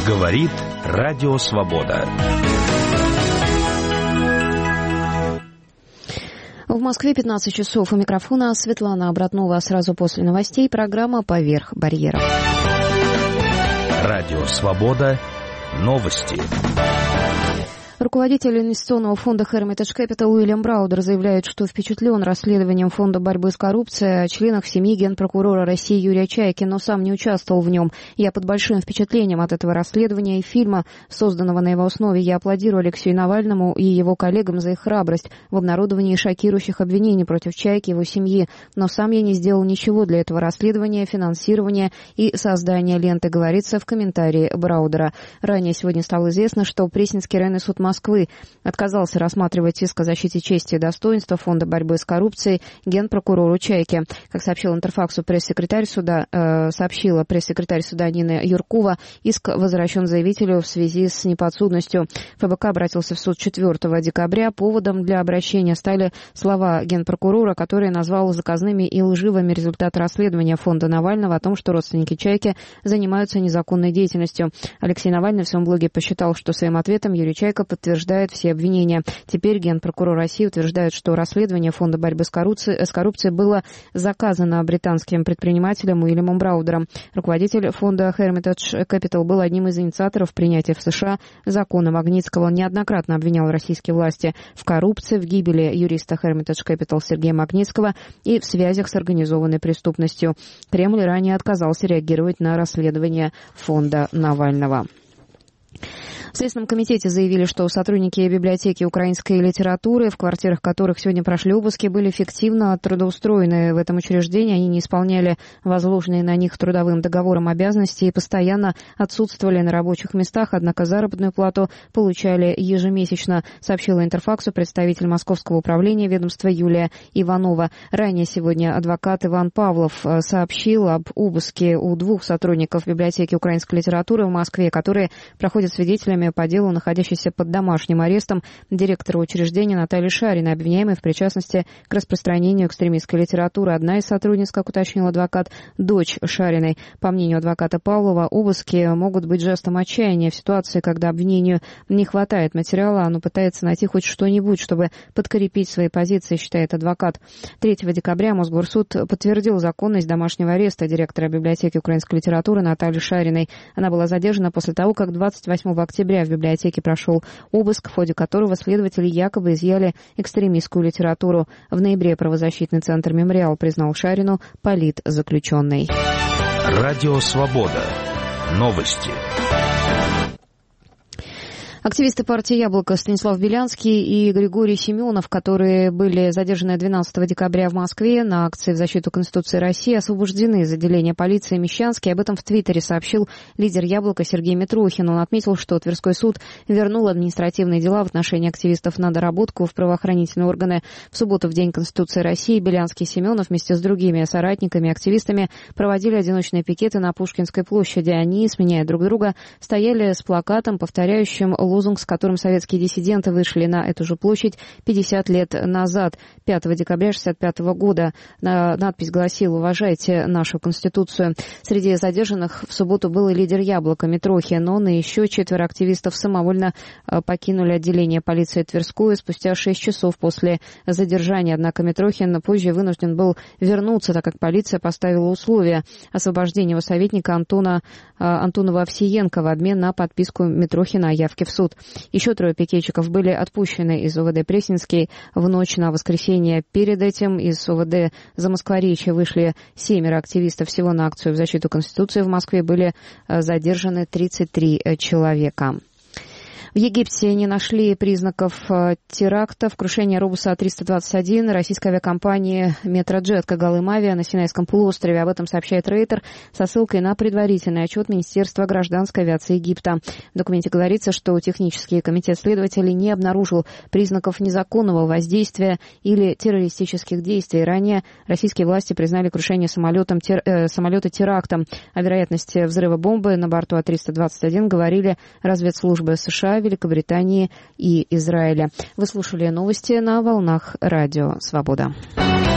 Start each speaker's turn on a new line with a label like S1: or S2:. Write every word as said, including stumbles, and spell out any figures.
S1: Говорит Радио Свобода.
S2: В Москве пятнадцать часов. У микрофона Светлана Обратнова. Сразу после новостей программа «Поверх барьеров».
S1: Радио Свобода. Новости.
S2: Руководитель инвестиционного фонда Hermitage Capital Уильям Браудер заявляет, что впечатлен расследованием Фонда борьбы с коррупцией о членах семьи генпрокурора России Юрия Чайки, но сам не участвовал в нем. Я под большим впечатлением от этого расследования и фильма, созданного на его основе. Я аплодирую Алексею Навальному и его коллегам за их храбрость в обнародовании шокирующих обвинений против Чайки и его семьи. Но сам я не сделал ничего для этого расследования, финансирования и создания ленты, говорится в комментарии Браудера. Ранее сегодня стало известно, что Пресненский районный суд Москвы отказался рассматривать иск о защите чести и достоинства Фонда борьбы с коррупцией генпрокурору Чайки. Как сообщил Интерфаксу пресс-секретарь суда, э, сообщила пресс-секретарь суда Нина Юркова, иск возвращен заявителю в связи с неподсудностью. ФБК обратился в суд четвёртого декабря. Поводом для обращения стали слова генпрокурора, который назвал заказными и лживыми результаты расследования Фонда Навального о том, что родственники Чайки занимаются незаконной деятельностью. Алексей Навальный в своем блоге посчитал, что своим ответом Юрий Чайка подтверждает все обвинения. Теперь генпрокурор России утверждает, что расследование Фонда борьбы с коррупцией, с коррупцией было заказано британским предпринимателем Уильямом Браудером. Руководитель фонда Hermitage Capital был одним из инициаторов принятия в США закона Магнитского. Он неоднократно обвинял российские власти в коррупции, в гибели юриста Hermitage Capital Сергея Магнитского и в связях с организованной преступностью. Кремль ранее отказался реагировать на расследование фонда Навального. В Следственном комитете заявили, что сотрудники библиотеки украинской литературы, в квартирах которых сегодня прошли обыски, были фиктивно трудоустроены в этом учреждении. Они не исполняли возложенные на них трудовым договором обязанности и постоянно отсутствовали на рабочих местах, однако заработную плату получали ежемесячно, сообщила Интерфаксу представитель Московского управления ведомства Юлия Иванова. Ранее сегодня адвокат Иван Павлов сообщил об обыске у двух сотрудников библиотеки украинской литературы в Москве, которые проходят свидетелями по делу, находящейся под домашним арестом, директора учреждения Натальи Шариной, обвиняемой в причастности к распространению экстремистской литературы. Одна из сотрудниц, как уточнил адвокат, дочь Шариной. По мнению адвоката Павлова, обыски могут быть жестом отчаяния в ситуации, когда обвинению не хватает материала, оно пытается найти хоть что-нибудь, чтобы подкрепить свои позиции, считает адвокат. третьего декабря Мосгорсуд подтвердил законность домашнего ареста директора библиотеки украинской литературы Натальи Шариной. Она была задержана после того, как двадцать восьмого октября в библиотеке прошел обыск, в ходе которого следователи якобы изъяли экстремистскую литературу. В ноябре правозащитный центр «Мемориал» признал Шарину политзаключенной.
S1: Радио Свобода. Новости.
S2: Активисты партии «Яблоко» Станислав Белянский и Григорий Семенов, которые были задержаны двенадцатого декабря в Москве на акции в защиту Конституции России, освобождены из отделения полиции Мещанский. Об этом в Твиттере сообщил лидер «Яблока» Сергей Митрохин. Он отметил, что Тверской суд вернул административные дела в отношении активистов на доработку в правоохранительные органы. В субботу, в День Конституции России, Белянский и Семенов вместе с другими соратниками и активистами проводили одиночные пикеты на Пушкинской площади. Они, сменяя друг друга, стояли с плакатом, повторяющим лозунг, с которым советские диссиденты вышли на эту же площадь пятьдесят лет назад, пятого декабря шестьдесят пятого года. Надпись гласила: «Уважайте нашу Конституцию». Среди задержанных в субботу был и лидер «Яблока» Митрохин. Он и еще четверо активистов самовольно покинули отделение полиции Тверскую спустя шесть часов после задержания. Однако Митрохин позже вынужден был вернуться, так как полиция поставила условия освобождения его советника Антона Антонова Овсиенко в обмен на подписку Митрохина о явке в суд. Еще трое пикетчиков были отпущены из ОВД Пресненский в ночь на воскресенье. Перед этим из ОВД Замоскворечья вышли семеро активистов. Всего на акцию в защиту Конституции в Москве были задержаны тридцать три человека. В Египте не нашли признаков терактов. Крушение Робуса триста двадцать один российской авиакомпании «Метроджет» Кагалым-Авиа на Синайском полуострове. Об этом сообщает Рейтер со ссылкой на предварительный отчет Министерства гражданской авиации Египта. В документе говорится, что технический комитет следователей не обнаружил признаков незаконного воздействия или террористических действий. Ранее российские власти признали крушение самолетом, тер, э, самолета терактом. О вероятности взрыва бомбы на борту А триста двадцать один говорили разведслужбы США, Великобритании и Израиля. Вы слушали новости на волнах Радио Свобода.